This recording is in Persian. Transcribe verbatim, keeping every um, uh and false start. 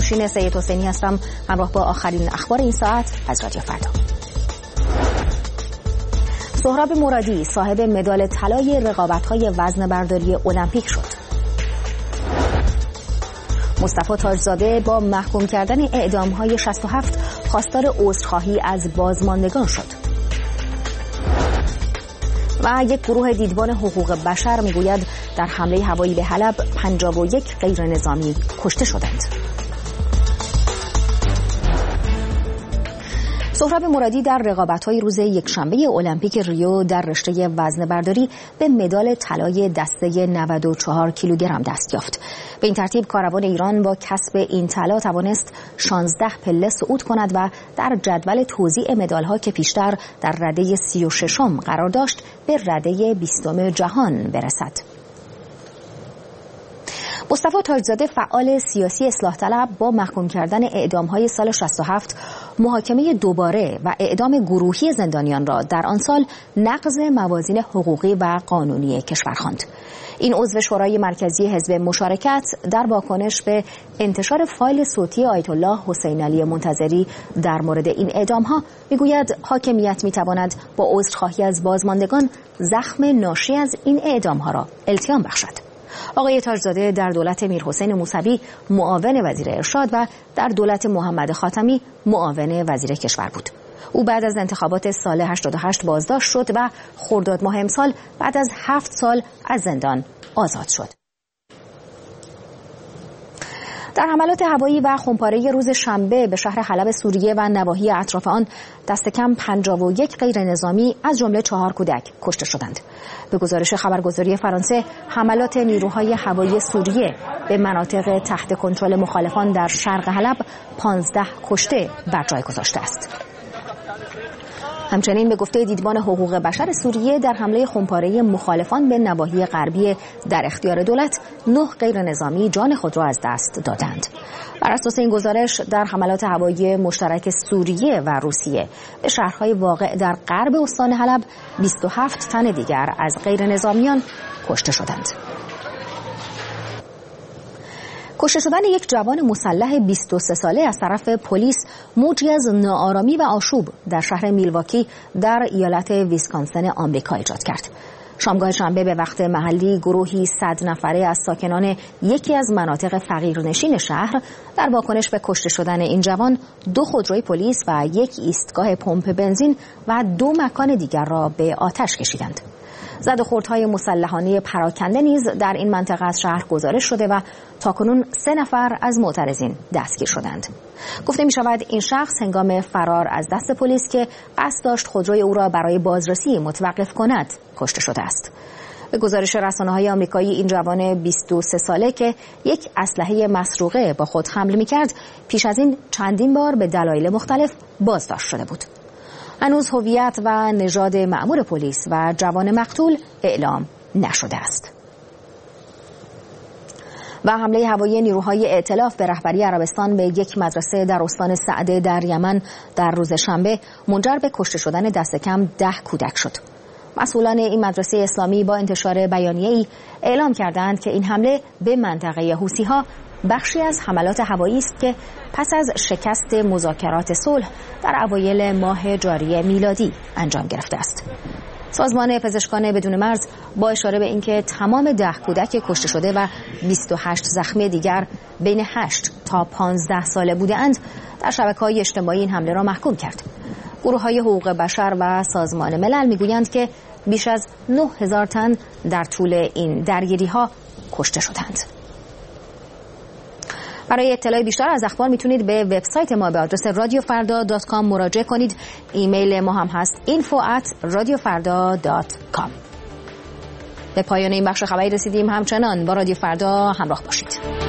نوشین سید حسینی هستم، همراه با آخرین اخبار این ساعت از رادیو فردا. سهراب مرادی صاحب مدال طلای رقابت‌های وزن برداری المپیک شد. مصطفی تاجزاده با محکوم کردن اعدام‌های شصت و هفت خواستار عذرخواهی از بازماندگان شد. و یک گروه دیدبان حقوق بشر میگوید در حمله هوایی به حلب پنجاه و یک غیر نظامی کشته شدند. سهراب مرادی در رقابت‌های روز یکشنبه المپیک ریو در رشته وزن برداری به مدال طلای دسته نود و چهار کیلوگرم دست یافت. به این ترتیب کاروان ایران با کسب این طلا توانست شانزده پله صعود کند و در جدول توزیع مدال‌ها که پیشتر در رده سی و ششم قرار داشت به رده بیستم جهان برسد. مصطفی تاجزاده فعال سیاسی اصلاح طلب با محکوم کردن اعدام‌های سال شصت و هفت محاکمه دوباره و اعدام گروهی زندانیان را در آن سال نقض موازین حقوقی و قانونی کشور خواند. این عضو شورای مرکزی حزب مشارکت در واکنش به انتشار فایل صوتی آیت الله حسین علی منتظری در مورد این اعدام‌ها میگوید حاکمیت میتواند با عذرخواهی از بازماندگان زخم ناشی از این اعدام‌ها را التیام بخشد. آقای تاجزاده در دولت میرحسین موسوی معاون وزیر ارشاد و در دولت محمد خاتمی معاون وزیر کشور بود. او بعد از انتخابات سال هشتاد و هشت بازداشت شد و خرداد ماه امسال بعد از هفت سال از زندان آزاد شد. در حملات هوایی و خمپاره روز شنبه به شهر حلب سوریه و نواحی اطراف آن دست کم پنجاه و یک غیر نظامی از جمله چهار کودک کشته شدند. به گزارش خبرگزاری فرانسه، حملات نیروهای هوایی سوریه به مناطق تحت کنترل مخالفان در شرق حلب پانزده کشته بر جای گذاشته است. همچنین به گفته دیدبان حقوق بشر سوریه در حمله خمپاره مخالفان به نواحی غربی در اختیار دولت نه غیر نظامی جان خود را از دست دادند. بر اساس این گزارش در حملات هوایی مشترک سوریه و روسیه به شهرهای واقع در غرب استان حلب بیست و هفت تن دیگر از غیر نظامیان کشته شدند. کشته شدن یک جوان مسلح بیست و سه ساله از طرف پلیس موجی از ناآرامی و آشوب در شهر میلواکی در ایالت ویسکانسن آمریکا ایجاد کرد. شامگاه شنبه به وقت محلی گروهی صد نفره از ساکنان یکی از مناطق فقیرنشین شهر در واکنش به کشته شدن این جوان دو خودروی پلیس و یک ایستگاه پمپ بنزین و دو مکان دیگر را به آتش کشیدند. زد و خوردهای مسلحانه پراکنده نیز در این منطقه از شهر گزارش شده و تاکنون سه نفر از معترضین دستگیر شدند. گفته می شود این شخص هنگام فرار از دست پلیس که قصد داشت خودروی او را برای بازرسی متوقف کند کشته شده است. به گزارش رسانه‌های آمریکایی این جوان بیست و سه ساله که یک اسلحه مسروقه با خود حمل می‌کرد پیش از این چندین بار به دلایل مختلف بازداشت شده بود. هنوز هویت و نژاد مأمور پلیس و جوان مقتول اعلام نشده است. و حمله هوایی نیروهای ائتلاف به رهبری عربستان به یک مدرسه در استان سعده در یمن در روز شنبه منجر به کشته شدن دست کم ده کودک شد. مسئولان این مدرسه اسلامی با انتشار بیانیه‌ای اعلام کردند که این حمله به منطقه حوثی‌ها بخشی از حملات هوایی است که پس از شکست مذاکرات صلح در اوایل ماه جاری میلادی انجام گرفته است. سازمان پزشکان بدون مرز با اشاره به اینکه تمام ده کودک کشته شده و بیست و هشت زخمی دیگر بین هشت تا پانزده ساله بودند در شبکه‌های اجتماعی این حمله را محکوم کرد. گروه‌های حقوق بشر و سازمان ملل میگویند که بیش از نه هزار تن در طول این درگیری‌ها کشته شدند. برای اطلاع بیشتر از اخبار میتونید به وبسایت ما به آدرس رادیو فردا دات کام مراجعه کنید. ایمیل ما هم هست اینفو ات رادیو فردا دات کام. به پایان این بخش خبری رسیدیم. همچنان با رادیو فردا همراه باشید.